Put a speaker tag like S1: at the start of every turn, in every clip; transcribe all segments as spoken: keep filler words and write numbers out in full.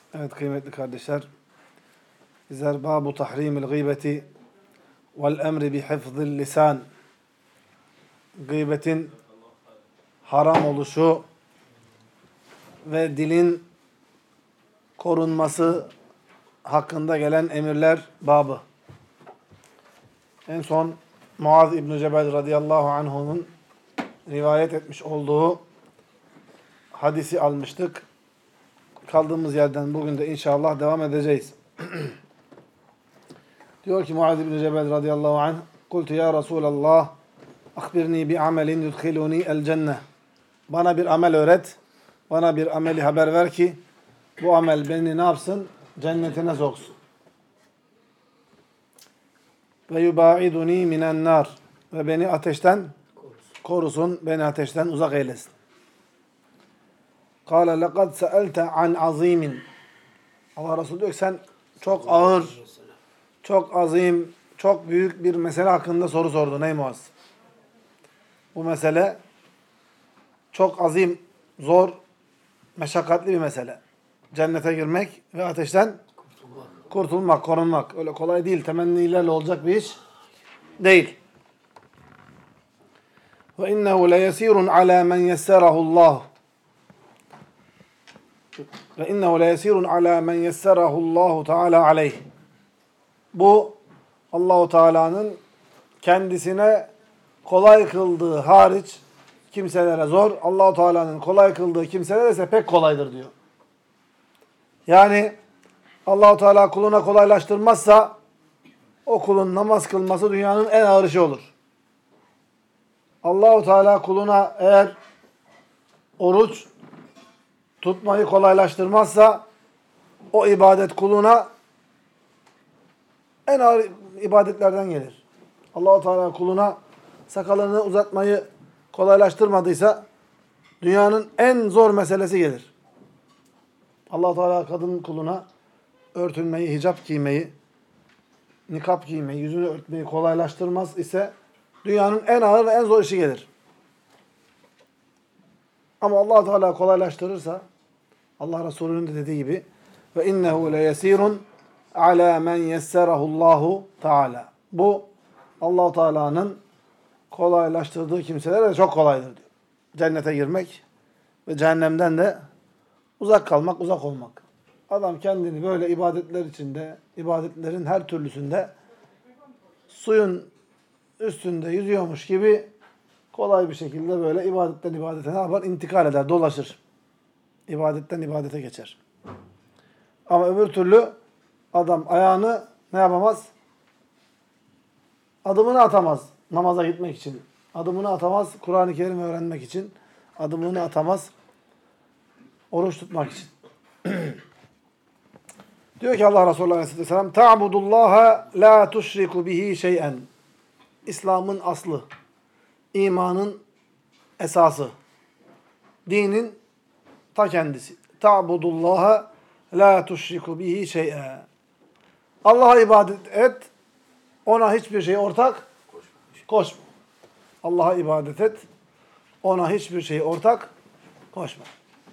S1: Evet kıymetli kardeşler, bizler Babu Tahrimil Gıybeti vel Emri bi Hifzil Lisan, gıybetin haram oluşu ve dilin korunması hakkında gelen emirler babı. En son Muaz İbn-i Cebel radıyallahu anh'un rivayet etmiş olduğu hadisi almıştık. Kaldığımız yerden bugün de inşallah devam edeceğiz. Diyor ki Muaz İbn-i Cebel radıyallahu anh, "Kultu ya Resulallah, akhbirni bi amelin yudkhiluni el cenneh." Bana bir amel öğret, bana bir ameli haber ver ki bu amel beni ne yapsın? Cennetine soksun. Ve yubaiduni minen nar, ve beni ateşten korusun, beni ateşten uzak eylesin. Kâle lekad se'elte an azimin. Allah Resulü diyor ki sen çok ağır, çok azim, çok büyük bir mesele hakkında soru sordun ey Muaz. Bu mesele çok azim, zor, meşakkatli bir mesele. Cennete girmek ve ateşten kurtulmak, kurtulmak, korunmak. Öyle kolay değil, temennilerle olacak bir iş değil. Ve innehu leyesirun ala men yesserahu'llah. Ve innehu leyesirun ala men yesserahu'llahu Teala aleyh. Bu Allahu Teala'nın kendisine kolay kıldığı hariç kimselere zor, Allahu Teala'nın kolay kıldığı kimselere ise pek kolaydır diyor. Yani Allahu Teala kuluna kolaylaştırmazsa o kulun namaz kılması dünyanın en ağır işi olur. Allahu Teala kuluna eğer oruç tutmayı kolaylaştırmazsa o ibadet kuluna en ağır ibadetlerden gelir. Allahu Teala kuluna sakalını uzatmayı kolaylaştırmadıysa dünyanın en zor meselesi gelir. Allah Teala kadın kuluna örtünmeyi, hicap giymeyi, nikap giymeyi, yüzünü örtmeyi kolaylaştırmaz ise dünyanın en ağır ve en zor işi gelir. Ama Allah Teala kolaylaştırırsa Allah Resulü'nün de dediği gibi ve innehu leyesirun ala men yesserahu'llahu Teala. Bu Allah Teala'nın kolaylaştırdığı kimselere de çok kolaydır diyor. Cennete girmek ve cehennemden de uzak kalmak, uzak olmak. Adam kendini böyle ibadetler içinde, ibadetlerin her türlüsünde suyun üstünde yüzüyormuş gibi kolay bir şekilde böyle ibadetten ibadete ne yapar? İntikal eder, dolaşır. İbadetten ibadete geçer. Ama öbür türlü adam ayağını ne yapamaz? Adımını atamaz namaza gitmek için. Adımını atamaz Kur'an-ı Kerim öğrenmek için. Adımını atamaz oruç tutmak için. Diyor ki Allah Resulü Aleyhisselam, "Ta'budullaha la tuşriku bihi şey'en." İslam'ın aslı, imanın esası, dinin ta kendisi. "Ta'budullaha la tuşriku bihi şey'en." Allah'a ibadet et, ona hiçbir şey ortak koşma. Allah'a ibadet et, ona hiçbir şey ortak koşma.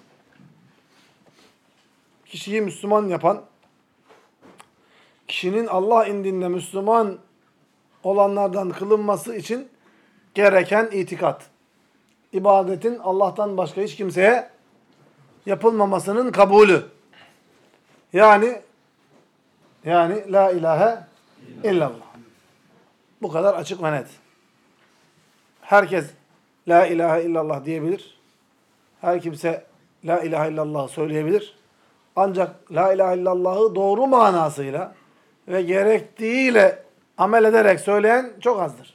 S1: Kişiyi Müslüman yapan, kişinin Allah indinde Müslüman olanlardan kılınması için gereken itikat. İbadetin Allah'tan başka hiç kimseye yapılmamasının kabulü. Yani yani la ilahe illallah. Bu kadar açık ve net. Herkes la ilahe illallah diyebilir. Her kimse la ilahe illallah söyleyebilir. Ancak la ilahe illallah'ı doğru manasıyla ve gerektiğiyle amel ederek söyleyen çok azdır.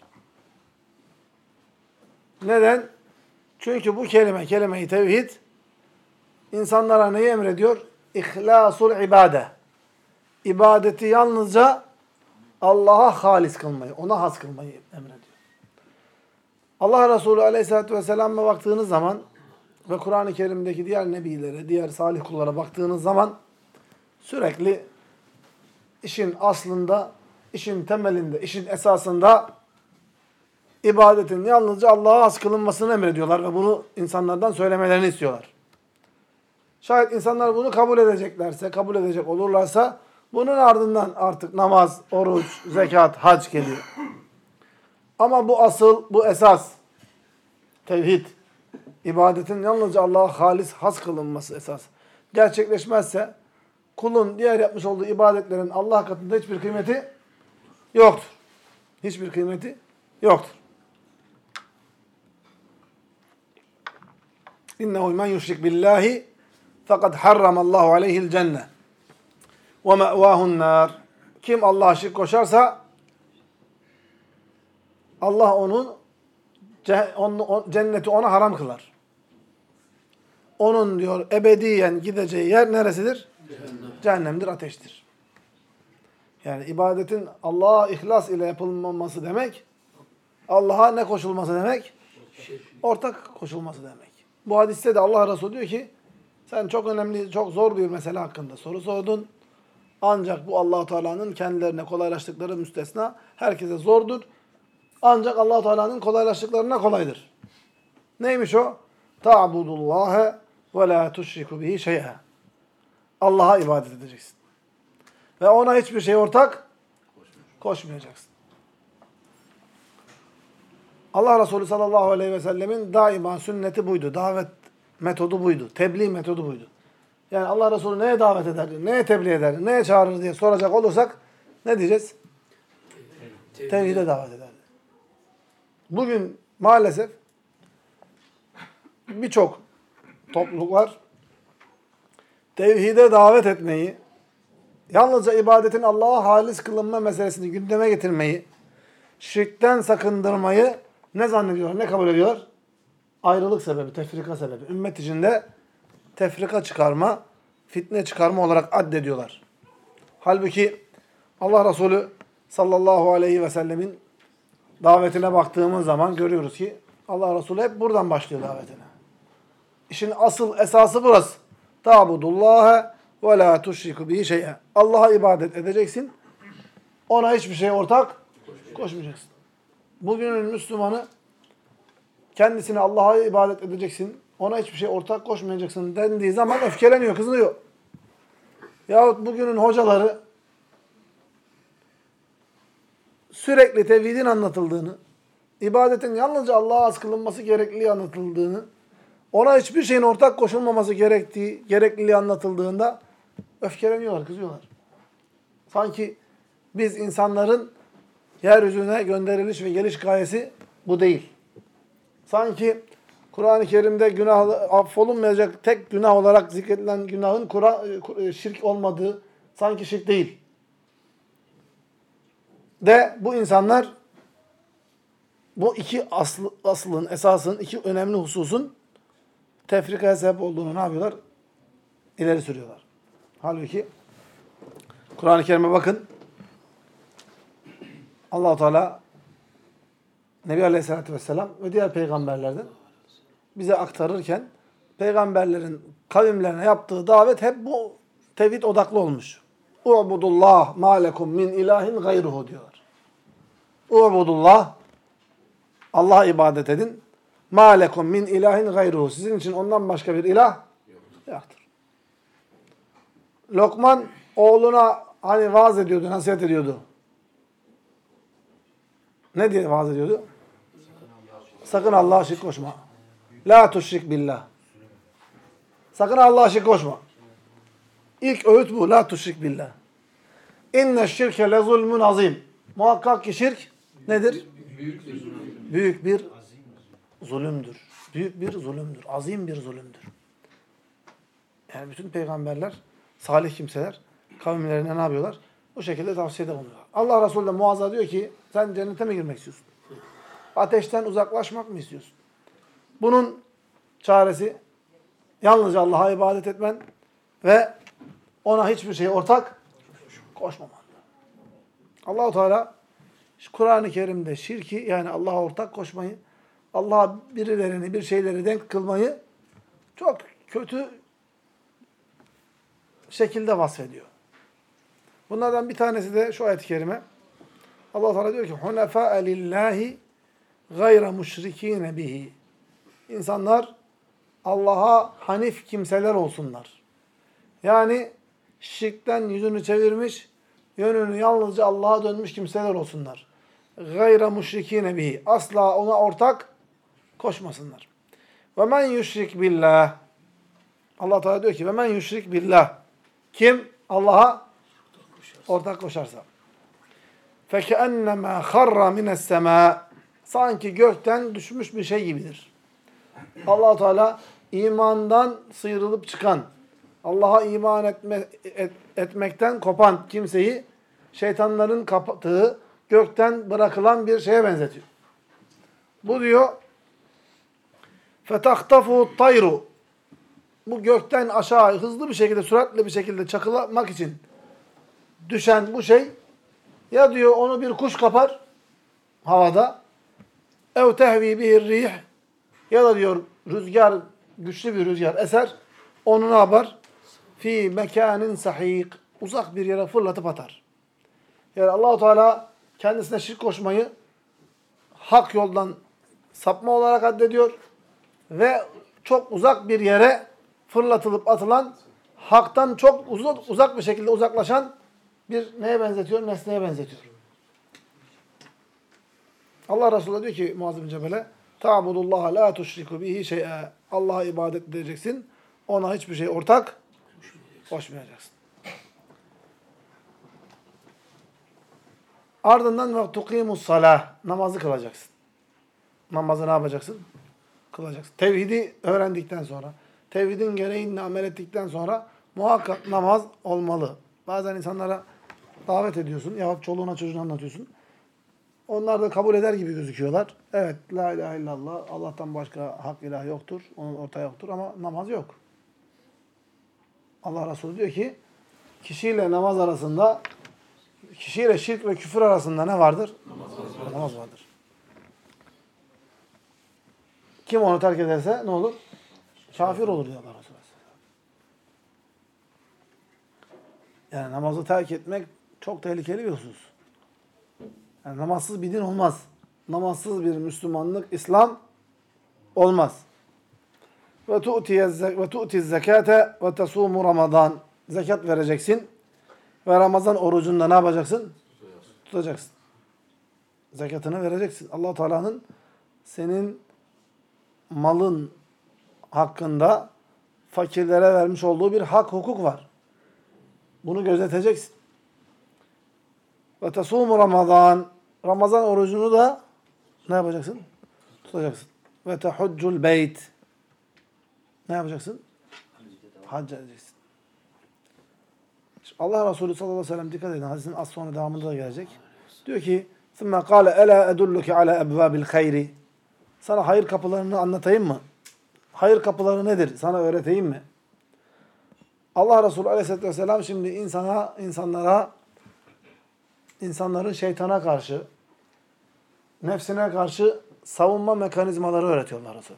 S1: Neden? Çünkü bu kelime, kelime-i tevhid insanlara neyi emrediyor? İhlasul ibade. İbadeti yalnızca Allah'a halis kılmayı, ona has kılmayı emrediyor. Allah Resulü Aleyhisselatü Vesselam'a baktığınız zaman ve Kur'an-ı Kerim'deki diğer nebilere, diğer salih kullara baktığınız zaman sürekli işin aslında, işin temelinde, işin esasında ibadetin yalnızca Allah'a has kılınmasını emrediyorlar ve bunu insanlardan söylemelerini istiyorlar. Şayet insanlar bunu kabul edeceklerse, kabul edecek olurlarsa bunun ardından artık namaz, oruç, zekat, hac geliyor. Ama bu asıl, bu esas tevhid, ibadetin yalnızca Allah'a halis, has kılınması esas. Gerçekleşmezse kulun diğer yapmış olduğu ibadetlerin Allah katında hiçbir kıymeti yoktur. Hiçbir kıymeti yoktur. İnnehu men yuşrik billahi fakat harramallahu aleyhil cenne ve me'vahun nar. Kim Allah'a şirk koşarsa Allah onun cenneti ona haram kılar. Onun diyor ebediyen gideceği yer neresidir? Cehennem. Cehennemdir, ateştir. Yani ibadetin Allah'a ihlas ile yapılmaması demek, Allah'a ne koşulması demek? Ortak koşulması demek. Bu hadiste de Allah Resulü diyor ki, sen çok önemli, çok zor bir mesele hakkında soru sordun. Ancak bu Allah-u Teala'nın kendilerine kolaylaştıkları müstesna, herkese zordur. Ancak Allah-u Teala'nın kolaylaştıklarına kolaydır. Neymiş o? Ta'budullâhe ve lâ tuşriku bihi şey'e. Allah'a ibadet edeceksin. Ve ona hiçbir şey ortak koşmayacaksın. Allah Resulü sallallahu aleyhi ve sellemin daima sünneti buydu. Davet metodu buydu. Tebliğ metodu buydu. Yani Allah Resulü neye davet ederdi, neye tebliğ ederdi, neye çağırır diye soracak olursak ne diyeceğiz? Tevhide davet ederdi. Bugün maalesef birçok topluluklar tevhide davet etmeyi, yalnızca ibadetin Allah'a halis kılınma meselesini gündeme getirmeyi, şirkten sakındırmayı ne zannediyorlar, ne kabul ediyorlar? Ayrılık sebebi, tefrika sebebi. Ümmet içinde tefrika çıkarma, fitne çıkarma olarak addediyorlar. Halbuki Allah Resulü sallallahu aleyhi ve sellemin davetine baktığımız zaman görüyoruz ki Allah Resulü hep buradan başlıyor davetine. İşin asıl esası burası. Ta'budullâhe ve lâ tuşriku bihi şey'e. Allah'a ibadet edeceksin. Ona hiçbir şey ortak koşmayacaksın. Bugünün Müslümanı kendisine Allah'a ibadet edeceksin. Ona hiçbir şey ortak koşmayacaksın dendiği zaman öfkeleniyor, kızıyor. Yahut bugünün hocaları sürekli tevhidin anlatıldığını, ibadetin yalnızca Allah'a az kılınması gerekliliği anlatıldığını, ona hiçbir şeyin ortak koşulmaması gerektiği, gerekliliği anlatıldığında öfkeleniyorlar, kızıyorlar. Sanki biz insanların yeryüzüne gönderiliş ve geliş gayesi bu değil. Sanki Kur'an-ı Kerim'de günah affolunmayacak tek günah olarak zikredilen günahın Kur'an şirk olmadığı sanki şirk değil. De bu insanlar bu iki aslı, aslın, esasın, iki önemli hususun tefrikaya sebep olduğunu ne yapıyorlar? İleri sürüyorlar. Halbuki Kur'an-ı Kerim'e bakın. Allah-u Teala Nebi Aleyhisselatü Vesselam ve diğer peygamberlerden bize aktarırken peygamberlerin kavimlerine yaptığı davet hep bu tevhid odaklı olmuş. U'budullah ma lekum min ilahin gayruhu diyorlar. U'budullah, Allah'a ibadet edin. Ma lekum min ilahin gayruhu. Sizin için ondan başka bir ilah yoktur. Lokman oğluna hani vaaz ediyordu, nasihat ediyordu. Ne diye vaaz ediyordu? Sakın Allah'a şirk koşma. La tuşrik billah. Sakın Allah'a şirk koşma. İlk öğüt bu. La tuşrik billah. İnne şirke le zulmün azim. Muhakkak ki şirk nedir? Büyük bir zulümdür. Büyük bir zulümdür. Büyük bir zulümdür. Azim bir zulümdür. Yani bütün peygamberler, salih kimseler kavimlerine ne yapıyorlar? Bu şekilde tavsiyede bulunuyorlar. Allah Resulü de Muaz'a diyor ki sen cennete mi girmek istiyorsun? Ateşten uzaklaşmak mı istiyorsun? Bunun çaresi yalnızca Allah'a ibadet etmen ve ona hiçbir şey ortak koşmaman. Allah-u Teala Kur'an-ı Kerim'de şirki, yani Allah'a ortak koşmayı, Allah'a birilerini, bir şeyleri denk kılmayı çok kötü şekilde vasfediyor. Bunlardan bir tanesi de şu ayet-i kerime. Allah Teala diyor ki: "Hunefâ'e lillâhi gayra müşrikîne bihi." İnsanlar Allah'a hanif kimseler olsunlar. Yani şirkten yüzünü çevirmiş, yönünü yalnızca Allah'a dönmüş kimseler olsunlar. Gayra müşrikîne bihi. Asla ona ortak koşmasınlar. Ve men yüşrik billah. Allah Teala diyor ki ve men yüşrik billah. Kim Allah'a ortak koşarsa. فَكَأَنَّمَا خَرَّ مِنَ السَّمَاءِ. Sanki gökten düşmüş bir şey gibidir. Allah Teala imandan sıyrılıp çıkan, Allah'a iman etme, et, etmekten kopan kimseyi şeytanların kapattığı, gökten bırakılan bir şeye benzetiyor. Bu diyor فَتَخْتَفُ الطَّيْرُ. Bu gökten aşağı hızlı bir şekilde, süratli bir şekilde çakılamak için düşen bu şey ya diyor onu bir kuş kapar havada ev tehvi bihir rih ya da diyor rüzgar, güçlü bir rüzgar eser, onu ne yapar? Fi mekanin sahik. Uzak bir yere fırlatıp atar. Yani Allah-u Teala kendisine şirk koşmayı hak yoldan sapma olarak addediyor ve çok uzak bir yere fırlatılıp atılan, haktan çok uzak, uzak bir şekilde uzaklaşan bir neye benzetiyor? Nesneye benzetiyor. Allah Resulü diyor ki Muaz bin Cebel'e "Ta'budullaha la tuşriku bihi şey'a." Allah'a ibadet edeceksin. Ona hiçbir şey ortak koşmayacaksın. Ardından ve tukimus salah. Namazı kılacaksın. Namazı ne yapacaksın? Kılacaksın. Tevhidi öğrendikten sonra, tevhidin gereğini amel ettikten sonra muhakkak namaz olmalı. Bazen insanlara davet ediyorsun, yahut çoluğuna çocuğuna anlatıyorsun. Onlar da kabul eder gibi gözüküyorlar. Evet, la ilahe illallah, Allah'tan başka hak ilah yoktur, onun ortağı yoktur ama namaz yok. Allah Resulü diyor ki, kişiyle namaz arasında, kişiyle şirk ve küfür arasında ne vardır? Namaz vardır. Namaz vardır. Kim onu terk ederse ne olur? Kafir olur diyor Allah Resulü. Yani namazı terk etmek çok tehlikeli bir husus. Yani namazsız bir din olmaz. Namazsız bir Müslümanlık, İslam olmaz. Ve tu'ti zekate ve tasumu Ramazan. Zekat vereceksin ve Ramazan orucunda ne yapacaksın? Tutacaksın. Zekatını vereceksin. Allah Teala'nın senin malın hakkında fakirlere vermiş olduğu bir hak, hukuk var. Bunu gözeteceksin. Ve tasumu Ramazan. Ramazan orucunu da ne yapacaksın? Tutacaksın. Ve tehuccul beyt. Ne yapacaksın? Hac edeceksin. Allah Resulü sallallahu aleyhi ve sellem dikkat edin. Hadisin az sonra devamında da gelecek. Diyor ki ثُمَّ قَالَ أَلَا أَدُلُّكَ عَلَى أَبْوَابِ الْخَيْرِ. Sana hayır kapılarını anlatayım mı? Hayır kapıları nedir? Sana öğreteyim mi? Allah Resulü aleyhisselatü vesselam şimdi insana, insanlara, insanların şeytana karşı, nefsine karşı savunma mekanizmaları öğretiyorlar Resulü.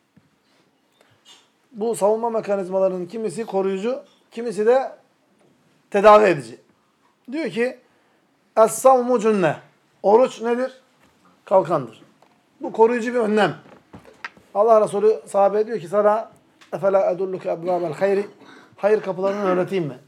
S1: Bu savunma mekanizmalarının kimisi koruyucu, kimisi de tedavi edici. Diyor ki, Es-savmu cünne. Oruç nedir? Kalkandır. Bu koruyucu bir önlem. Allah Resulü sahabeye diyor ki sana efela edulluke ebvâbel hayri. Hayır kapılarını öğreteyim mi?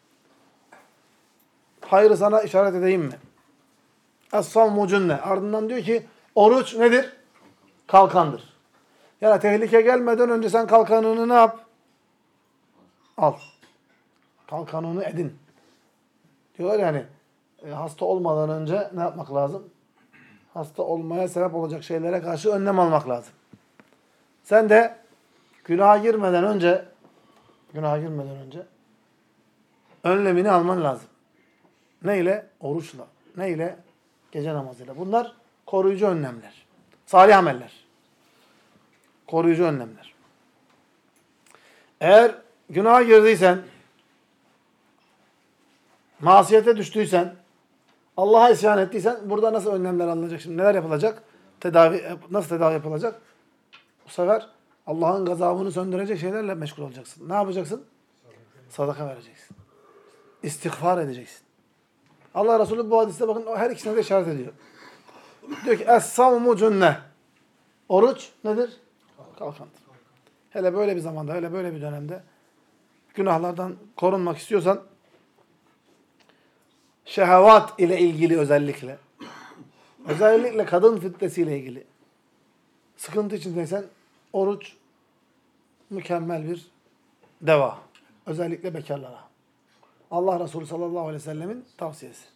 S1: Hayrı sana işaret edeyim mi? Es-savmu cünne. Ardından diyor ki oruç nedir? Kalkandır. Yani tehlike gelmeden önce sen kalkanını ne yap? Al. Kalkanını edin. Diyorlar yani e, hasta olmadan önce ne yapmak lazım? Hasta olmaya sebep olacak şeylere karşı önlem almak lazım. Sen de günaha girmeden önce günaha girmeden önce önlemini alman lazım. Neyle? Oruçla. Neyle? Gece namazıyla. Bunlar koruyucu önlemler. Salih ameller. Koruyucu önlemler. Eğer günaha girdiysen, masiyete düştüysen, Allah'a isyan ettiysen burada nasıl önlemler alınacak? Şimdi neler yapılacak? Tedavi, nasıl tedavi yapılacak? Bu sefer Allah'ın gazabını söndürecek şeylerle meşgul olacaksın. Ne yapacaksın? Sadaka vereceksin. İstiğfar edeceksin. Allah Resulü bu hadiste bakın her ikisine de işaret ediyor. Diyor ki Es-savmu cünne. Oruç nedir? Kalkandır. hele böyle bir zamanda, hele böyle bir dönemde günahlardan korunmak istiyorsan şehvat ile ilgili özellikle, özellikle kadın fitnesiyle ilgili sıkıntı içindeysen oruç mükemmel bir deva. Özellikle bekarlara. Allah Resulü sallallahu aleyhi ve sellemin tavsiyesi.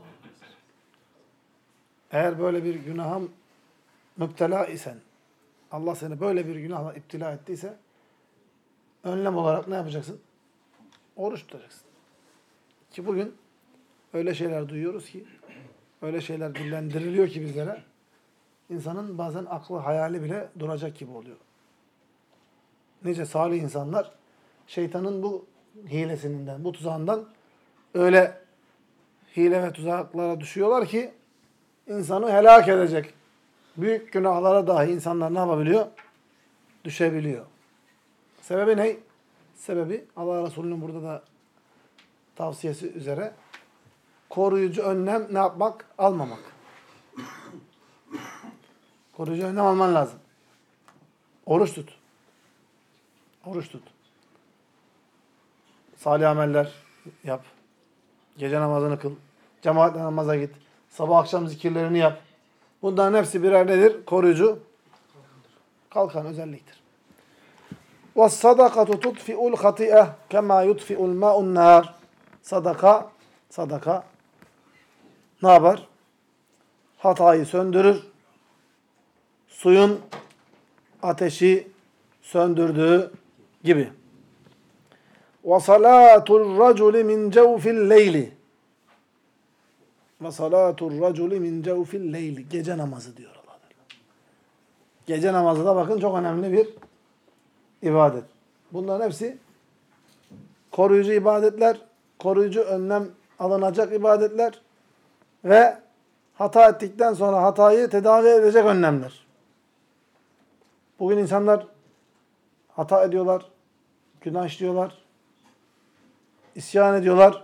S1: Eğer böyle bir günaha müptela isen, Allah seni böyle bir günahla iptila ettiyse, önlem olarak ne yapacaksın? Oruç tutacaksın. Ki bugün öyle şeyler duyuyoruz ki, öyle şeyler dillendiriliyor ki bizlere, insanın bazen aklı, hayali bile duracak gibi oluyor. Nice salih insanlar, şeytanın bu hilesinden, bu tuzağından öyle hile ve tuzaklara düşüyorlar ki, insanı helak edecek büyük günahlara dahi insanlar ne yapabiliyor? Düşebiliyor. Sebebi ne? Sebebi Allah Resulü'nün burada da tavsiyesi üzere koruyucu önlem ne yapmak? Almamak. Koruyucu önlem alman lazım. Oruç tut. Oruç tut. Salih ameller yap. Gece namazını kıl. Cemaatle namaza git. Sabah akşam zikirlerini yap. Bunların hepsi birer nedir? Koruyucu. Kalkan özelliktir. وَالصَّدَقَةُ تُطْفِئُ الْخَطِئَةِ كَمَا يُطْفِئُ الْمَاءُ النَّارِ Sadaka, sadaka ne yapar? Hatayı söndürür. Suyun ateşi söndürdüğü gibi. وَصَلَاتُ الرَّجُلِ مِنْ جَوْفِ اللَّيْلِ وَصَلَاتُ الرَّجُلِ مِنْ جَوْفِ اللَّيْلِ Gece namazı diyor Allah. Gece namazı da bakın çok önemli bir ibadet. Bunların hepsi koruyucu ibadetler, koruyucu önlem alınacak ibadetler ve hata ettikten sonra hatayı tedavi edecek önlemler. Bugün insanlar hata ediyorlar, günah işliyorlar, isyan ediyorlar.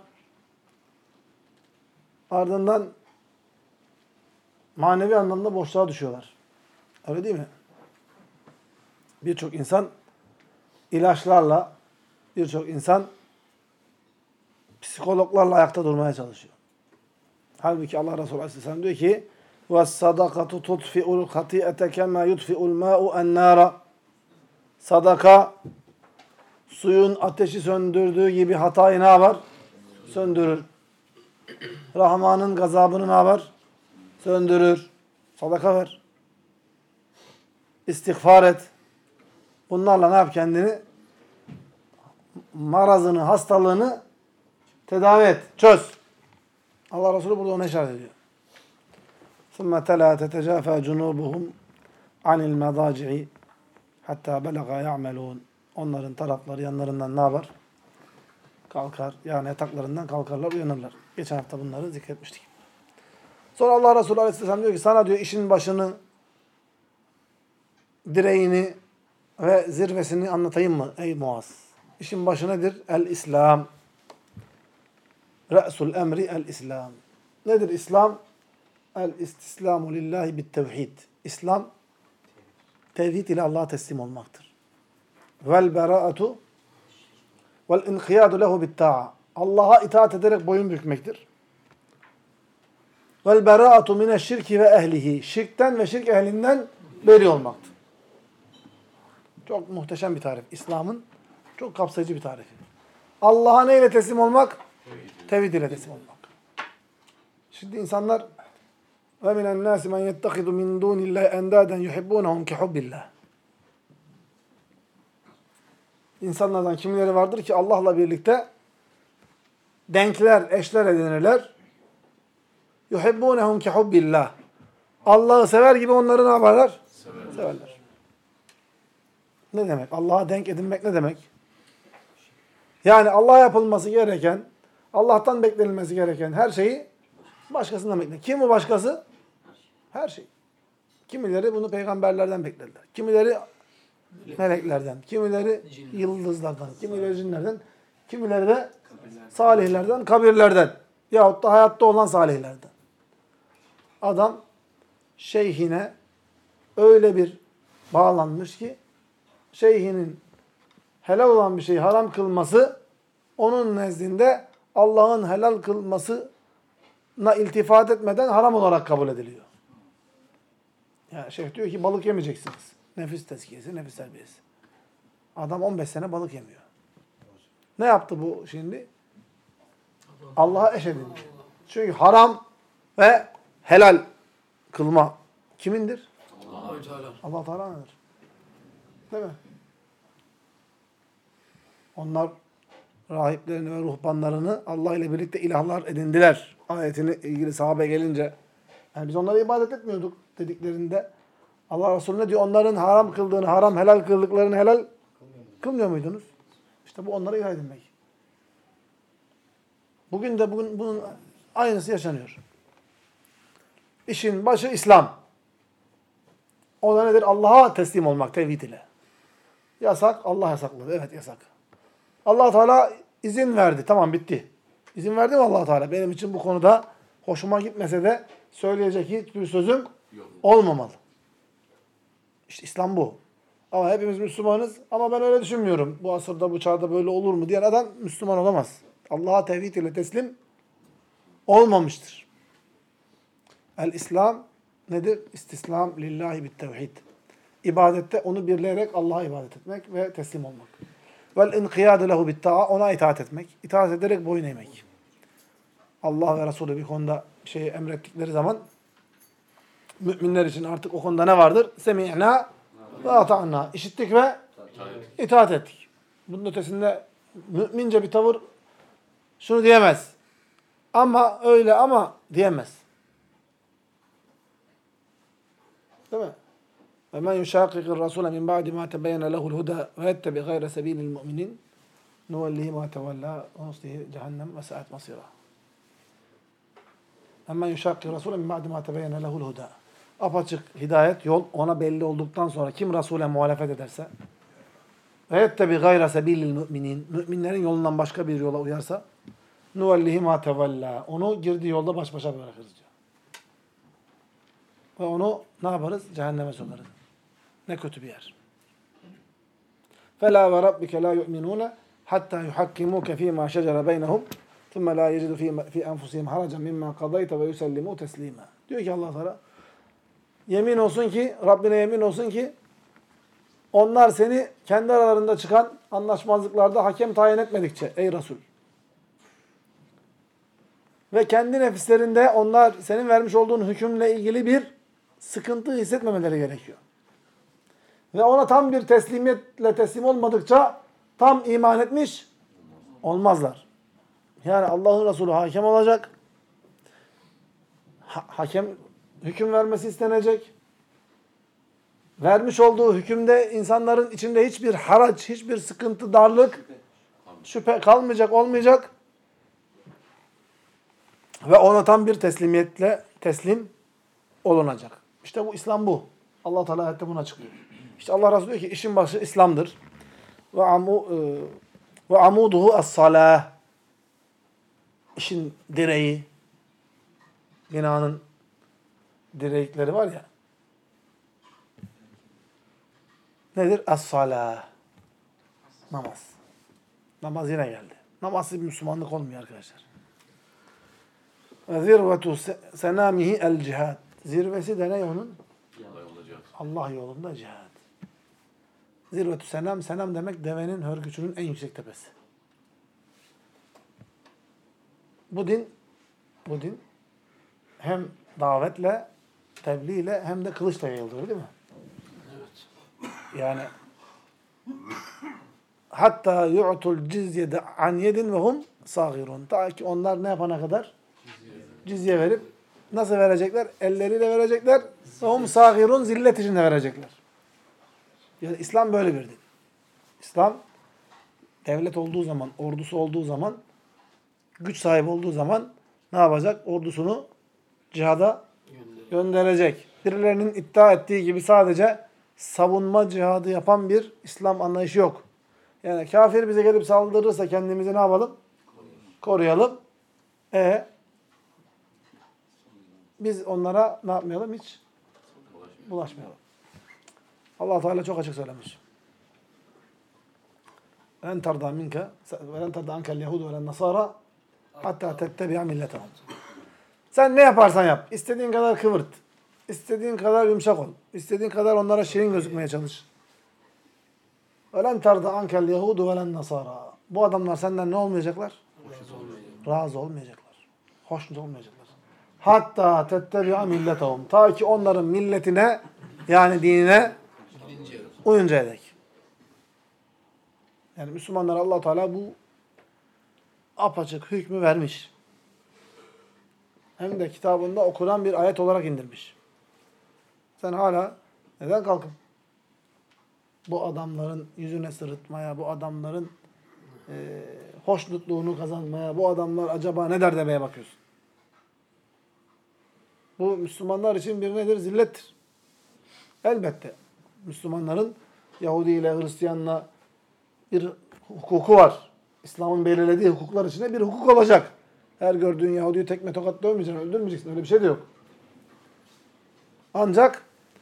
S1: Ardından manevi anlamda boşluğa düşüyorlar. Öyle değil mi? Birçok insan ilaçlarla, birçok insan psikologlarla ayakta durmaya çalışıyor. Halbuki Allah Resulü Aleyhisselam diyor ki وَالصَّدَقَةُ تُطْفِئُ الْخَطِئَةَ كَمَا يُطْفِئُ الْمَاءُ النَّارَ Sadaka suyun ateşi söndürdüğü gibi hatayı ne yapar? Söndürür. Rahman'ın gazabını ne yapar? Söndürür. Sadaka ver. İstiğfar et. Bunlarla ne yap kendini? Marazını, hastalığını tedavi et. Çöz. Allah Resulü burada ona işaret ediyor. ثُمَّ تَلَا تَتَجَافَى جُنُوبُهُمْ عَنِ الْمَضَاجِعِ hatta belaga ya'melun. Onların tarafları yanlarından ne yapar? Kalkar. Yani yataklarından kalkarlar, uyanırlar. Geçen hafta bunları zikretmiştik. Sonra Allah Resulü Aleyhisselam diyor ki sana diyor işin başını, direğini ve zirvesini anlatayım mı ey Muaz? İşin başı nedir? El-İslam. Re'sul emri el-İslam. Nedir İslam? El-istislamu lillahi bit-tevhid. İslam, tevhid ile Allah'a teslim olmaktır. Vel-bera'atu vel-inqiyadu lehu bit-ta'a. Allah'a itaat ederek boyun bükmektir. Vel-bera'atu mineşşirki ve ehlihi. Şirkten ve şirk ehlinden beri olmaktır. Çok muhteşem bir tarif. İslam'ın çok kapsayıcı bir tarifi. Allah'a neyle teslim olmak? Tevhid ile teslim olmak. Şimdi insanlar ve minen nâsi men yettehidu min dûnillâhi endâden yuhibbûnehum ki hubbillah. İnsanlardan kimileri vardır ki Allah'la birlikte denkler, eşler edinirler. Yuhibbûnehum ki hubbillah. Allah'ı sever gibi onları ne yaparlar? Severler. Severler. Ne demek? Allah'a denk edinmek ne demek? Yani Allah'a yapılması gereken, Allah'tan beklenilmesi gereken her şeyi başkasından bekler. Kim bu başkası? Her şey. Kimileri bunu peygamberlerden beklediler. Kimileri meleklerden, kimileri yıldızlardan, kimileri cinlerden, kimileri de salihlerden, kabirlerden yahut da hayatta olan salihlerden. Adam şeyhine öyle bir bağlanmış ki şeyhinin helal olan bir şeyi haram kılması onun nezdinde Allah'ın helal kılmasına iltifat etmeden haram olarak kabul ediliyor. Yani şeyh diyor ki balık yemeyeceksiniz. Nefis tezkiyesi, nefis terbiyesi. Adam on beş sene balık yemiyor. Ne yaptı bu şimdi? Allah'a eş edindi. Çünkü haram ve helal kılma kimindir?
S2: Allah-u Teala.
S1: Allah Teala'nındır. Değil mi? Onlar rahiplerini ve ruhbanlarını Allah ile birlikte ilahlar edindiler. Ayetini ilgili sahabe gelince. Yani biz onlara ibadet etmiyorduk dediklerinde Allah Resulü ne diyor? Onların haram kıldığını, haram helal kıldıklarını helal kılmıyor muydunuz? İşte bu onlara ilah edinmek. Bugün de bugün bunun aynısı yaşanıyor. İşin başı İslam. O da nedir? Allah'a teslim olmak tevhid ile. Yasak, Allah yasakladı. Evet yasak. Allah Teala izin verdi. Tamam bitti. İzin verdi mi Allah Teala? Benim için bu konuda hoşuma gitmese de söyleyecek hiçbir sözüm olmamalı. İşte İslam bu. Ama hepimiz Müslümanız ama ben öyle düşünmüyorum. Bu asırda, bu çağda böyle olur mu diyen adam Müslüman olamaz. Allah'a tevhid ile teslim olmamıştır. El-İslam nedir? İstislam lillahi bit tevhid. İbadette onu birleyerek Allah'a ibadet etmek ve teslim olmak. Vel inkiyadu lehu bit ta'a, ona itaat etmek. İtaat ederek boyun eğmek. Allah ve Resulü bir konuda şeyi emrettikleri zaman müminler için artık o konuda ne vardır? Semi'na ve ata'na. İşittik ve itaat ettik. Bunun ötesinde mümince bir tavır şunu diyemez. Ama öyle ama diyemez. Değil mi? وَمَنْ يُشَاقِقِ الرَّسُولَ مِنْ بَعْدِ مَا تَبَيَّنَ لَهُ الْهُدَى وَيَتَّبِعْ غَيْرَ سَبِيلِ الْمُؤْمِنِينَ نُوَلِّهِ مَا تَوَلَّى وَنُصْلِهِ جَهَنَّمَ وَسَاءَتْ مَصِيرًا. وَمَنْ يُشَاقِقِ الرَّسُولَ مِنْ بَعْدِ مَا تَبَيَّنَ لَهُ الْهُدَى. Apaçık hidayet, yol ona belli olduktan sonra kim Resul'e muhalefet ederse وَيَتَّبِعْ غَيْرَ سَبِيلِ الْمُؤْمِنِينَ Müminlerin yolundan başka bir yola uyarsa نُوَلِّهِ مَا تَوَلَّى Onu girdiği yolda baş başa bırakırız diyor. Ve onu ne yaparız? Cehenneme sokarız. Ne kötü bir yer. فَلَا وَرَبِّكَ لَا يُؤْمِنُونَ حَتَّى يُحَكِّمُوكَ ف۪ي مَا شَجَرَ بَيْنَهُمْ ثُمَّ لَا يَجِدُ ف۪ي أَنْفُسِهِمْ حَرَجًا مِمَّا قَضَيْتَ وَيُسَلِّمُوا تَسْلِيمًا. Diyor ki Allah Teala, yemin olsun ki, Rabbine yemin olsun ki, onlar seni kendi aralarında çıkan anlaşmazlıklarda hakem tayin etmedikçe ey Resul. Ve kendi nefislerinde onlar senin vermiş olduğun hükümle ilgili bir sıkıntı hissetmemeleri gerekiyor. Ve ona tam bir teslimiyetle teslim olmadıkça tam iman etmiş olmazlar. Yani Allah'ın Resulü hakem olacak. Ha hakem hüküm vermesi istenecek. Vermiş olduğu hükümde insanların içinde hiçbir haraç, hiçbir sıkıntı, darlık, şüphe kalmayacak, olmayacak. Ve ona tam bir teslimiyetle teslim olunacak. İşte bu İslam bu. Allah Teala ayette bunu açıklıyor. İşte Allah Resulü diyor ki işin başı İslam'dır. Ve amu ve amuduhu as-salah. İşin direği, binanın direkleri var ya. Nedir? As-salah. Namaz. Namaz yine geldi. Namazsız bir Müslümanlık olmuyor arkadaşlar. Ve zirvetu senamihi el cihad. Zirvesi de ne onun? Allah yolunda cihad. Zirvetü senam, senam demek devenin, hörgüçünün en yüksek tepesi. Bu din, bu din hem davetle, tebliğle hem de kılıçla yayılıyor değil mi?
S2: Evet.
S1: Yani hatta yu'tul cizyede an yedin ve hum sagirun. Ta ki onlar ne yapana kadar? Cizye verip nasıl verecekler? Elleriyle verecekler. Ve hum sagirun, zillet içinde verecekler. Yani İslam böyle bir din. İslam devlet olduğu zaman, ordusu olduğu zaman, güç sahibi olduğu zaman ne yapacak? Ordusunu cihada gönderecek. Birilerinin iddia ettiği gibi sadece savunma cihadı yapan bir İslam anlayışı yok. Yani kafir bize gelip saldırırsa kendimizi ne yapalım? Koruyalım. E biz onlara ne yapmayalım? Hiç bulaşmayalım. Allah Teala çok açık söylemiş. len terda minke ve len terda ankel yehudu ve len nasara hatta tettebi'a milletehum. Sen ne yaparsan yap. İstediğin kadar kıvırt. İstediğin kadar yumuşak ol. İstediğin kadar onlara şirin gözükmeye çalış. Ve len terda ankel yehudu ve len nasara. Bu adamlar senden ne olmayacaklar? Razı olmayacaklar. Hoşnut olmayacaklar. Hatta tettebi'a milletehum. Ta ki onların milletine yani dinine uyuncaya dek. Yani Müslümanlara Allah Teala bu apaçık hükmü vermiş. Hem de kitabında okunan bir ayet olarak indirmiş. Sen hala neden kalkıp bu adamların yüzüne sırıtmaya, bu adamların e, hoşnutluğunu kazanmaya, bu adamlar acaba ne der demeye bakıyorsun? Bu Müslümanlar için bir nedir? Zillettir. Elbette Müslümanların Yahudi ile Hristiyanla bir hukuku var. İslam'ın belirlediği hukuklar içinde bir hukuk olacak. Her gördüğün Yahudi'yi tekme tokat dövmeyeceksin, öldürmeyeceksin. Öyle bir şey de yok. Ancak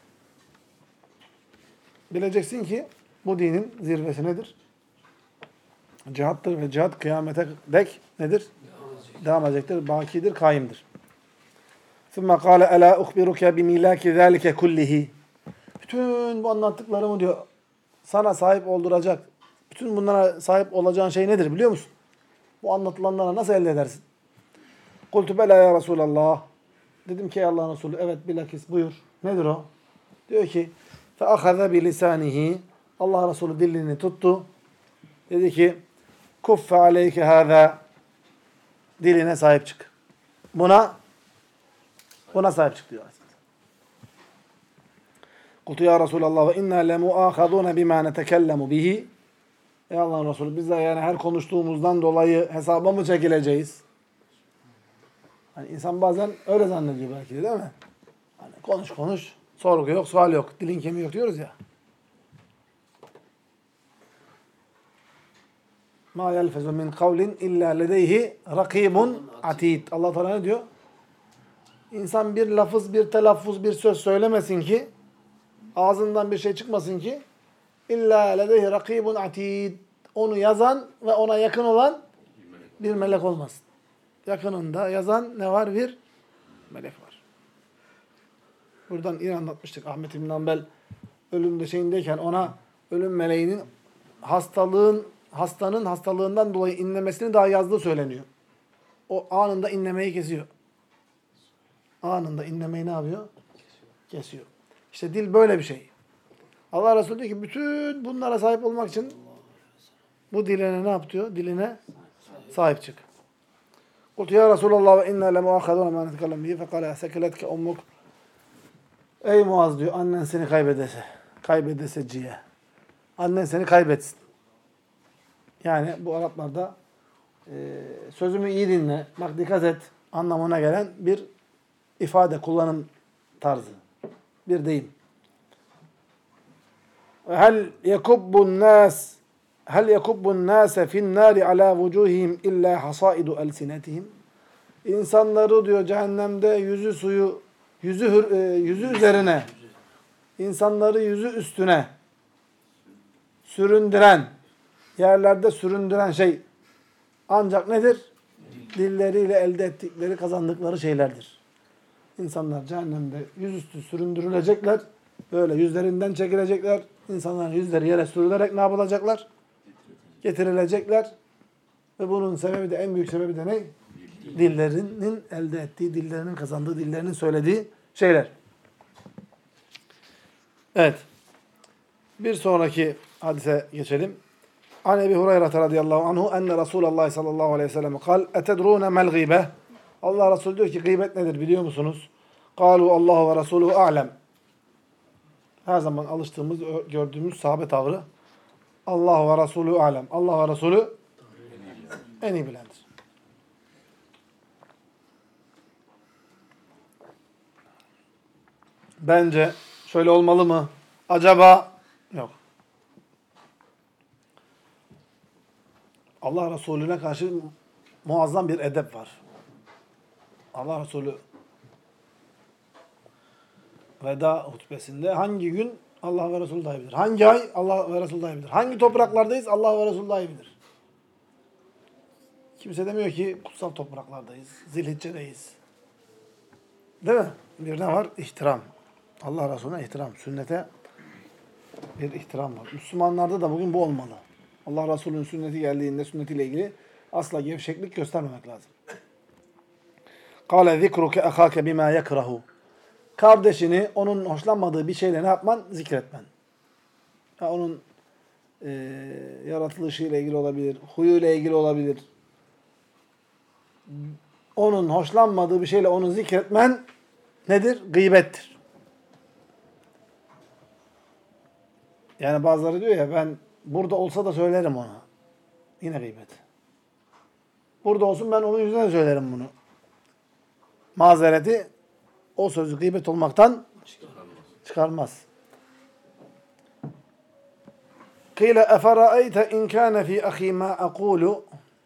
S1: bileceksin ki bu dinin zirvesi nedir? Cihattır ve cihat kıyamete dek nedir? Devam edecektir, bakidir, kaimdir. ثُمَّ قَالَ أَلَا أُخْبِرُكَ بِمِلَاكِ ذَٰلِكَ كُلِّهِ. Bütün bu anlattıklarımı diyor sana sahip olduracak, bütün bunlara sahip olacağın şey nedir biliyor musun? Bu anlatılanlara nasıl elde edersin? قُلْتُ بَلَا ya Resulallah. Dedim ki ey Allah'ın Resulü evet bilakis buyur. Nedir o? Diyor ki فَأَخَذَ بِلِسَانِهِ. Allah Resulü dilini tuttu. Dedi ki كُفَّ عَلَيْكَ هَذَا. Diline sahip çık. Buna buna sahip çık diyor. قُلْتُ ya Resulallah وَاِنَّا لَمُؤَاخَذُونَ بِمَا نَتَكَلَّمُ بِهِ. Ey Allah'ın Resulü biz de yani her konuştuğumuzdan dolayı hesaba mı çekileceğiz? Hani insan bazen öyle zannediyor belki de değil mi? Hani konuş konuş, sorgu yok, sual yok, dilin kemiği yok diyoruz ya. Ma yelfezu min kavlin illa ledeyhi rakibun atid. Allah Teala ne diyor? İnsan bir lafız, bir telaffuz, bir söz söylemesin ki, ağzından bir şey çıkmasın ki, illa ledeyhi rakibun atid. Onu yazan ve ona yakın olan bir melek olmasın. Yakınında yazan ne var? Bir melek var. Buradan yine anlatmıştık. Ahmet İbn Hanbel ölüm şeyindeyken ona ölüm meleğinin hastalığın hastanın hastalığından dolayı inlemesini daha yazdığı söyleniyor. O anında inlemeyi kesiyor. Anında inlemeyi ne yapıyor? Kesiyor. İşte dil böyle bir şey. Allah Resulü diyor ki bütün bunlara sahip olmak için bu diline ne yap diyor? Diline sahip çık. قُلْتُ ya Resulallah ve inna lemuakhadûne mâ netekellem bihi fekâle esekeletke ummuk. Ey Muaz diyor, annen seni kaybedese, kaybedeseciye. Annen seni kaybetsin. Yani bu Araplarda e, sözümü iyi dinle, bak dikkat et anlamına gelen bir ifade, kullanım tarzı. Bir deyim. Hel yekubbun nas hel yekubbun nase fin nari ala vucuhihim illa hasaidu elsinetihim. İnsanları diyor cehennemde yüzü suyu yüzü hür, e, yüzü üzerine insanları yüzü üstüne süründüren yerlerde süründüren şey ancak nedir? Dilleriyle elde ettikleri, kazandıkları şeylerdir. İnsanlar cehennemde yüzüstü süründürülecekler. Böyle yüzlerinden çekilecekler. İnsanların yüzleri yere sürülerek ne yapılacaklar? Getirilecekler. Ve bunun sebebi de, en büyük sebebi de ne? Dillerinin elde ettiği, dillerinin kazandığı, dillerinin söylediği şeyler. Evet. Bir sonraki hadise geçelim. An Ebi Hureyre radıyallahu anhu enne Resulullah sallallahu aleyhi ve sellem kal etedrûne mel gîbe. Allah Resulü diyor ki gıybet nedir biliyor musunuz? Kalu Allahu ve Resulü a'lem. Her zaman alıştığımız, gördüğümüz sahabe tavrı. Allah ve Resulü alem. Allah ve Resulü en iyi bilendir. Bence şöyle olmalı mı? Acaba? Yok. Allah Resulüne karşı muazzam bir edep var. Allah Resulü veda hutbesinde hangi gün Allah ve Resulü daha iyi bilir. Hangi ay? Allah ve Resulü daha iyi bilir. Hangi topraklardayız? Allah ve Resulü daha iyi bilir. Kimse demiyor ki kutsal topraklardayız. Zilhicce'deyiz. Değil mi? Bir ne var? İhtiram. Allah Resulüne ihtiram. Sünnete bir ihtiram var. Müslümanlarda da bugün bu olmalı. Allah Resulü'nün sünneti geldiğinde sünnetiyle ilgili asla gevşeklik göstermemek lazım. قَالَ ذِكْرُكَ اَخَاكَ بِمَا يَكْرَهُ Kardeşini onun hoşlanmadığı bir şeyle ne yapman? Zikretmen. Ya onun e, yaratılışıyla ilgili olabilir, huyuyla ilgili olabilir. Onun hoşlanmadığı bir şeyle onu zikretmen nedir? Gıybettir. Yani bazıları diyor ya ben burada olsa da söylerim ona. Yine gıybet. Burada olsun ben onun yüzüne de söylerim bunu. Mazereti o sözü gıybet olmaktan çıkarmaz. Kıyle efera'eyte in kâne fî ahî mâ ekûlu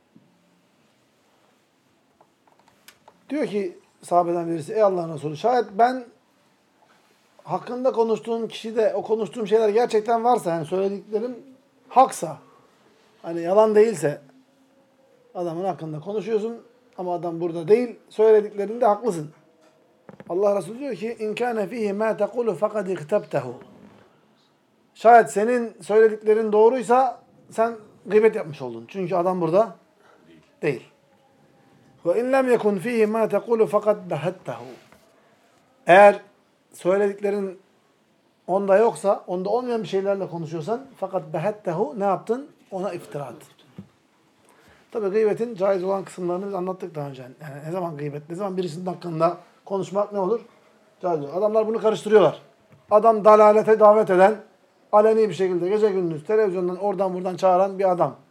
S1: Diyor ki sahabeden birisi ey Allah'ın Resulü şayet ben hakkında konuştuğum kişide o konuştuğum şeyler gerçekten varsa yani söylediklerim haksa hani yalan değilse adamın hakkında konuşuyorsun ama adam burada değil söylediklerinde haklısın. Allah Resulü diyor ki in kâne fîhî mâ tekûlu fekad ihtebtehu Şayet senin söylediklerin doğruysa sen gıybet yapmış oldun. Çünkü adam burada değil. Ve in lem yekun fîhî mâ tekûlu fekad behettehu Eğer söylediklerin onda yoksa, onda olmayan bir şeylerle konuşuyorsan fakat behettehu ne yaptın? Ona iftira et. Tabii gıybetin caiz olan kısımlarını biz anlattık daha önce. Yani ne zaman gıybet, ne zaman birisinin hakkında konuşmak ne olur? Caiz olur. Adamlar bunu karıştırıyorlar. Adam dalalete davet eden, aleni bir şekilde gece gündüz televizyondan oradan buradan çağıran bir adam.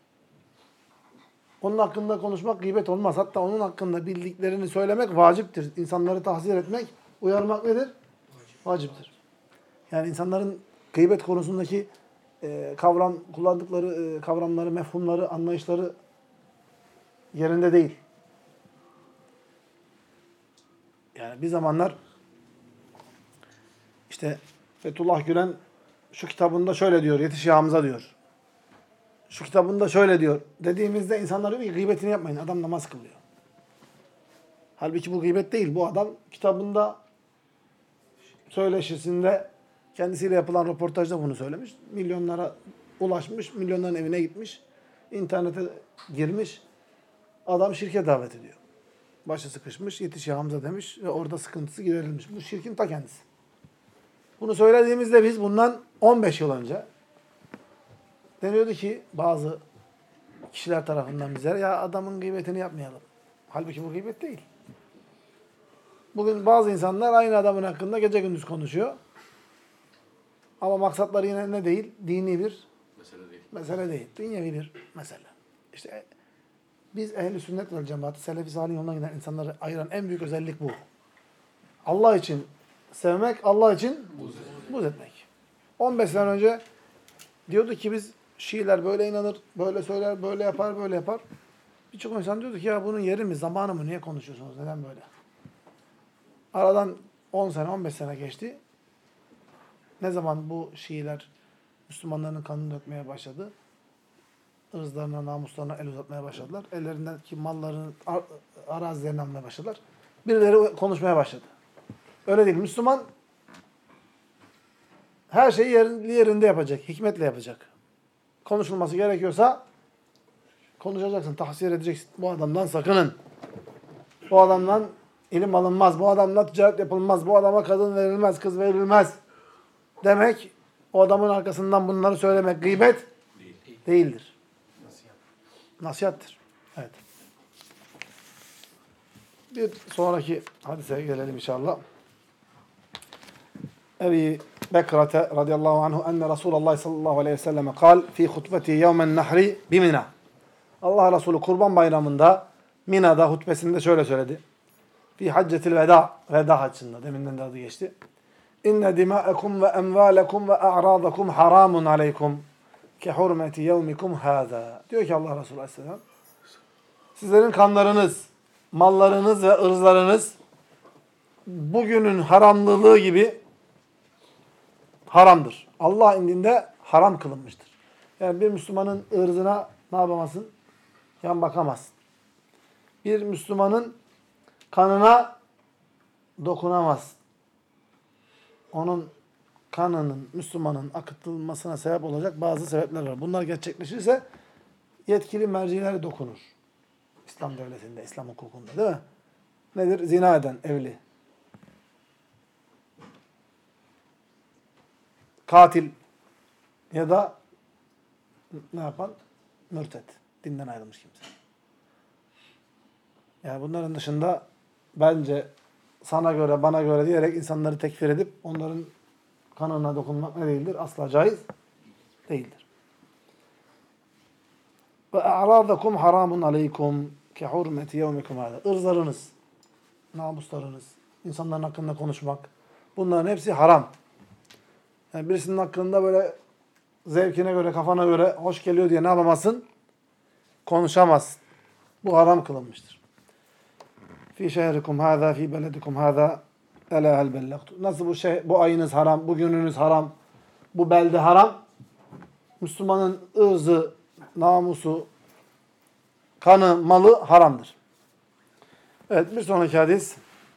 S1: Onun hakkında konuşmak gıybet olmaz. Hatta onun hakkında bildiklerini söylemek vaciptir. İnsanları tahzir etmek, uyarmak nedir? Vaciptir. Yani insanların gıybet konusundaki e, kavram, kullandıkları e, kavramları, mefhumları, anlayışları yerinde değil. Yani bir zamanlar işte Fethullah Gülen şu kitabında şöyle diyor, Yetiş-i Hamza diyor. Şu kitabında şöyle diyor. Dediğimizde insanlar diyor ki gıybetini yapmayın. Adam namaz kılıyor. Halbuki bu gıybet değil. Bu adam kitabında söyleşisinde kendisiyle yapılan röportajda bunu söylemiş. Milyonlara ulaşmış. Milyonların evine gitmiş. İnternete girmiş. Adam şirke davet ediyor. Başı sıkışmış. Yetiş-i Hamza demiş ve orada sıkıntısı giderilmiş. Bu şirkin ta kendisi. Bunu söylediğimizde biz bundan on beş yıl önce deniyordu ki bazı kişiler tarafından bize ya adamın gıybetini yapmayalım. Halbuki bu gıybet değil. Bugün bazı insanlar aynı adamın hakkında gece gündüz konuşuyor. Ama maksatları yine ne değil? Dini bir mesele değil. Mesele değil. Dünyevi bir mesele. İşte biz ehl-i sünnet vel cemaati, selefi salih yoluna giden insanları ayıran en büyük özellik bu. Allah için sevmek, Allah için buz etmek. on beş sene önce diyordu ki biz Şiiler böyle inanır, böyle söyler, böyle yapar, böyle yapar. Birçok insan diyordu ki ya bunun yeri mi, zamanı mı, niye konuşuyorsunuz, neden böyle? Aradan on sene, on beş sene geçti. Ne zaman bu Şiiler Müslümanların kanını dökmeye başladı, ırzlarına, namuslarına el uzatmaya başladılar. Ellerindeki mallarını, ar arazilerini almaya başladılar. Birileri konuşmaya başladı. Öyle değil. Müslüman her şeyi yerli yerinde yapacak, hikmetle yapacak. Konuşulması gerekiyorsa konuşacaksın, tahsir edeceksin. Bu adamdan sakının. Bu adamdan ilim alınmaz. Bu adamla ticaret yapılmaz. Bu adama kadın verilmez, kız verilmez. Demek, o adamın arkasından bunları söylemek gıybet Değil. değildir. Nasihat. Nasihattır. Evet. Bir sonraki hadise gelelim inşallah. Ebi Bekrate radıyallahu anhu enne Resulullah sallallahu aleyhi ve selleme kal fi hutbeti yevmen nahri bimina. Allah Resulü Kurban Bayramı'nda Mina'da hutbesinde şöyle söyledi. Fi haccetil veda, veda haccında, deminden de adı geçti. İnne dima'ekum ve emvalekum ve a'radakum haramun aleykum ke hurmeti yevmikum hâzâ. Diyor ki Allah Resulü aleyhisselam, sizlerin kanlarınız, mallarınız ve ırzlarınız bugünün haramlılığı gibi haramdır. Allah indinde haram kılınmıştır. Yani bir Müslümanın ırzına ne yapamazsın? Yan bakamazsın. Bir Müslümanın kanına dokunamazsın. Onun kanının, Müslümanın akıtılmasına sebep olacak bazı sebepler var. Bunlar gerçekleşirse yetkili mercilere dokunur. İslam devletinde, İslam hukukunda değil mi? Nedir? Zina eden, evli. Katil ya da ne yapan? Mürted. Dinden ayrılmış kimse. Yani bunların dışında bence sana göre, bana göre diyerek insanları tekfir edip onların kanına dokunmak ne değildir? Asla caiz değildir. Ve a'radakum haramun aleykum ki hurmeti yevmikum hâzâ. Irzlarınız, namuslarınız, insanların hakkında konuşmak, bunların hepsi haram. Yani birisinin hakkında böyle zevkine göre, kafana göre hoş geliyor diye ne yapamazsın? Konuşamazsın. Bu haram kılınmıştır. Fi şehrikum hâzâ, fi beledikum hâzâ, elâ hel bellagtu. Nasıl bu şey, bu ayınız haram, bu gününüz haram, bu belde haram? Müslümanın ırzı, namusu, kanı, malı haramdır. Evet, bir sonraki hadis.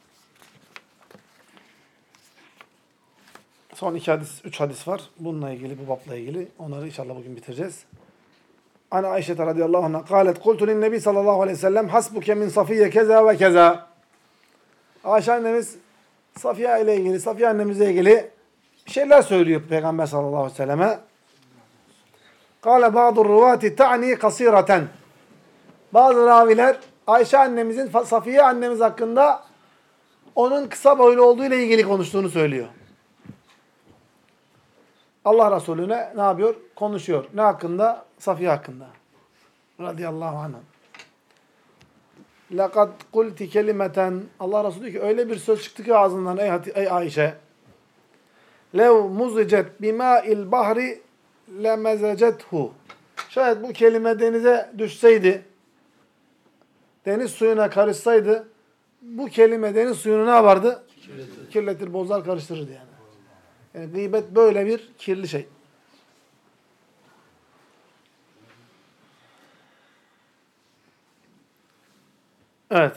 S1: Son iki hadis, üç hadis var. Bununla ilgili, bu babla ilgili. Onları inşallah bugün bitireceğiz. Ana Ayşe radıyallahu anh'a kâlet kultu linnebi sallallahu aleyhi ve sellem hasbuke min Safiye keza ve keza. Ayşe annemiz Safiye ile ilgili, Safiye annemizle ilgili bir şeyler söylüyor Peygamber sallallahu aleyhi ve selleme. Kâle ba'dur ruvâti ta'ni kasîraten. Bazı raviler Ayşe annemizin Safiye annemiz hakkında onun kısa boylu olduğu ile ilgili konuştuğunu söylüyor. Allah Resulü ne, ne yapıyor? Konuşuyor. Ne hakkında? Safiye hakkında. Radıyallahu anh'a. لَقَدْ قُلْتِ kelimeten. Allah Resulü diyor ki öyle bir söz çıktı ki ağzından ey, ey Ayşe. لَوْ مُزِجَتْ بِمَاءِ الْبَحْرِ لَمَزَجَتْهُ. Şayet bu kelime denize düşseydi, deniz suyuna karışsaydı, bu kelime deniz suyunu ne yapardı? Kirletir, Kirletir bozar, karıştırırdı yani. Yani gıybet böyle bir kirli şey. Evet.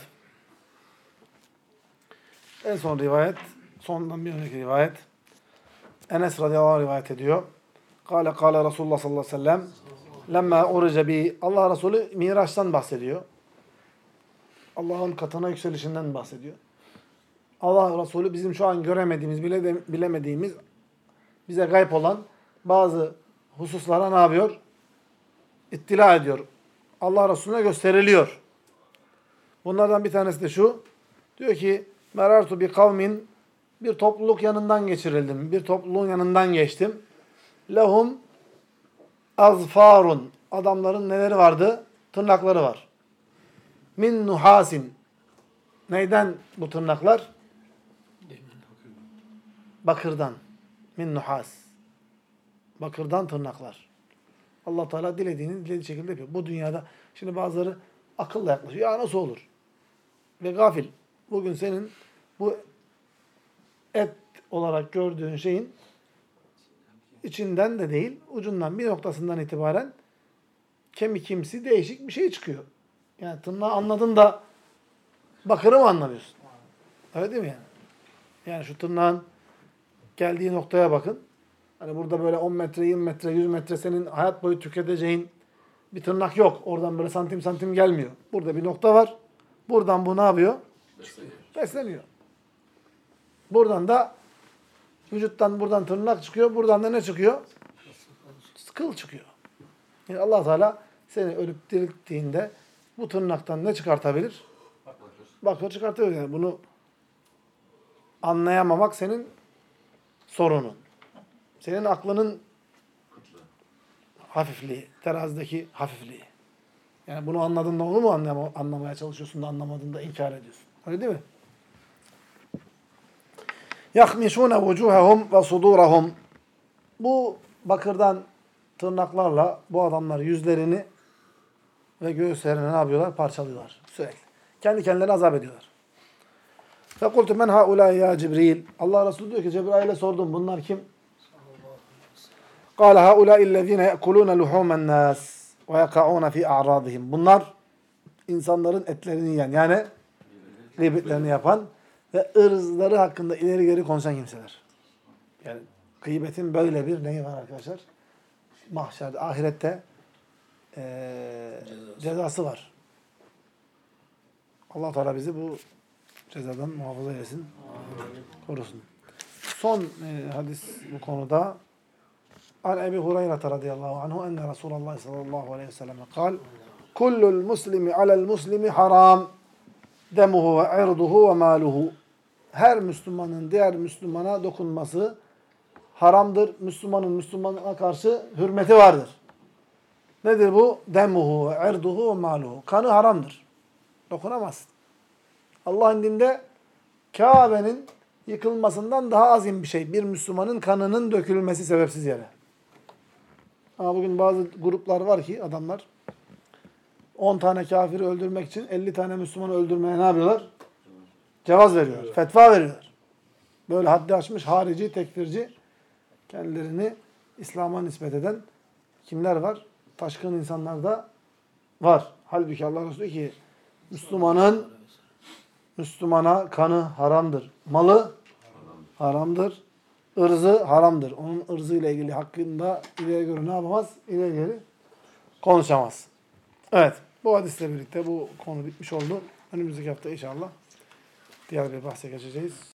S1: En son rivayet, sondan bir önceki rivayet. Enes radıyallahu anh rivayet ediyor. Kale kale Resulullah sallallahu aleyhi ve sellem lemma urice bi. Allah Resulü Miraç'tan bahsediyor. Allah'ın katına yükselişinden bahsediyor. Allah Resulü bizim şu an göremediğimiz, bile de, bilemediğimiz, bize gayb olan bazı hususlara ne yapıyor? İttila ediyor. Allah Resulüne gösteriliyor. Bunlardan bir tanesi de şu. Diyor ki, merartu bi kavmin, bir topluluk yanından geçirildim. Bir topluluğun yanından geçtim. Lehum azfarun. Adamların neleri vardı? Tırnakları var. Min nuhasin. Neyden bu tırnaklar? Bakırdan. Min nuhas. Bakırdan tırnaklar. Allah Teala dilediğini dilediği şekilde yapıyor. Bu dünyada şimdi bazıları akılla yaklaşıyor. Ya nasıl olur? Ve gafil. Bugün senin bu et olarak gördüğün şeyin içinden de değil, ucundan bir noktasından itibaren kemikimsi değişik bir şey çıkıyor. Yani tırnağı anladın da bakırı mı anlamıyorsun? Öyle değil mi yani? Yani şu tırnağın geldiği noktaya bakın. Hani burada böyle on metre, yirmi metre, yüz metre senin hayat boyu tüketeceğin bir tırnak yok. Oradan böyle santim santim gelmiyor. Burada bir nokta var. Buradan bu ne yapıyor?
S2: Besleniyor.
S1: Besleniyor. Buradan da vücuttan buradan tırnak çıkıyor. Buradan da ne çıkıyor? Kıl çıkıyor. Yani Allah Teala seni ölüp dirilttiğinde bu tırnaktan ne çıkartabilir? Bakır çıkartabilir. Yani bunu anlayamamak senin sorunun. Senin aklının hafifliği, terazideki hafifliği. Yani bunu anladığında onu mu anlama, anlamaya çalışıyorsun da anlamadığında inkar ediyorsun. Öyle değil mi? يَخْمِشُونَ وُجُوهَهُمْ وَصُدُورَهُمْ. Bu bakırdan tırnaklarla bu adamlar yüzlerini ve göğüslerini ne yapıyorlar? Parçalıyorlar sürekli. Kendi kendilerine azap ediyorlar. فَقُلْتُ مَنْ هَا اُولَٰي يَا Cibril. Allah Resulü diyor ki Cebrail'e sordum. Bunlar kim? قال هؤلاء الذين يأكلون لحوم الناس ويقعون في أعراضهم. Bunlar insanların etlerini yiyen, yani gıybetlerini yapan ve ırzları hakkında ileri geri konuşan kimseler. Yani gıybetin böyle bir neyi var arkadaşlar? Mahşerde, ahirette ee, cezası. cezası var. Allah Teala bizi bu cezadan muhafaza eylesin, korusun. Son e, hadis bu konuda. An Ebi Hureyre radıyallahu anhu enne Resulullah sallallahu aleyhi ve sellem kal: "Kullul muslimi alel muslimi haram demuhu ve irduhu ve maluhu." Her Müslümanın diğer Müslümana dokunması haramdır. Müslümanın Müslümana karşı hürmeti vardır. Nedir bu? Demuhu ve irduhu ve maluhu. Kanı haramdır. Dokunamazsın. Allah'ın dinde Kabe'nin yıkılmasından daha azim bir şey. Bir Müslümanın kanının dökülmesi sebepsiz yere. Ama bugün bazı gruplar var ki adamlar on tane kafiri öldürmek için elli tane Müslümanı öldürmeye ne yapıyorlar? Cevaz veriyorlar. Fetva veriyorlar. Böyle haddi aşmış harici, tekfirci, kendilerini İslam'a nispet eden kimler var? Taşkın insanlar da var. Halbuki Allah Resulü ki Müslümanın Müslümana kanı haramdır. Malı haramdır. Irzı haramdır. Onun ırzıyla ilgili hakkında ileri göre ne yapamaz? İleri geri konuşamaz. Evet. Bu hadisle birlikte bu konu bitmiş oldu. Önümüzdeki hafta inşallah diğer bir bahse geçeceğiz.